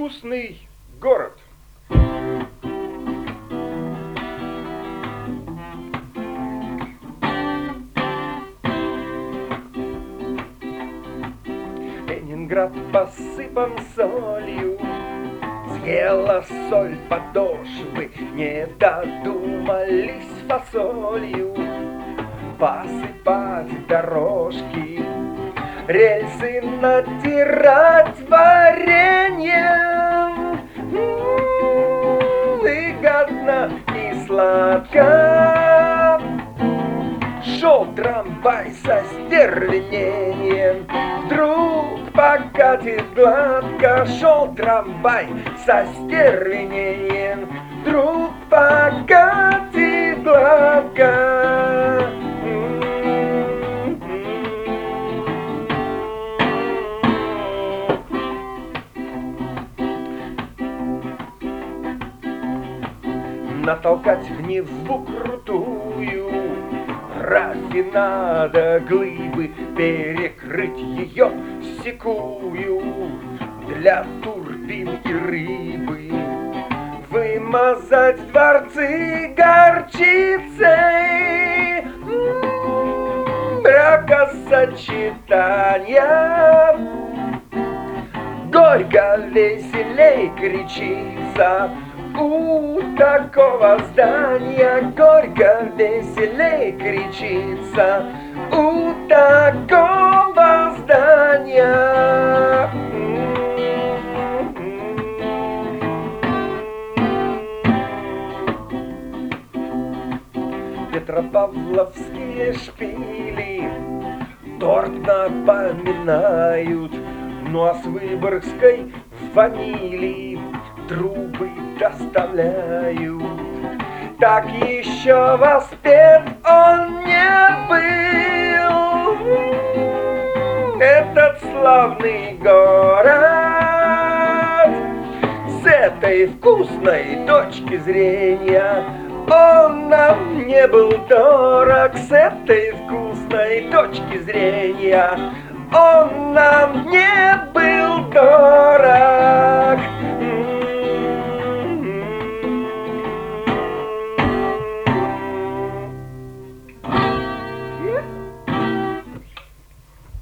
вкусный город. Ленинград посыпан солью, съела соль подошвы, не додумались фасолью посыпать дорожки, рельсы натирать вареньем. Выгодно и сладко. Шел трамвай со стервенением, вдруг покатит гладко. Шел трамвай со стервенением, вдруг покатит гладко. Натолкать в Неву крутую, рафинада глыбы, перекрыть ее секую для турбин и рыбы, вымазать дворцы горчицей, бракосочетания. Горько веселей кричится у такого здания, горько веселей кричится у такого здания. Петропавловские шпили торт напоминают, ну а с Выборгской ванили трубы доставляют. Так еще воспет он не был, этот славный город. С этой вкусной точки зрения он нам не был дорог. С этой вкусной точки зрения он нам не был дорог.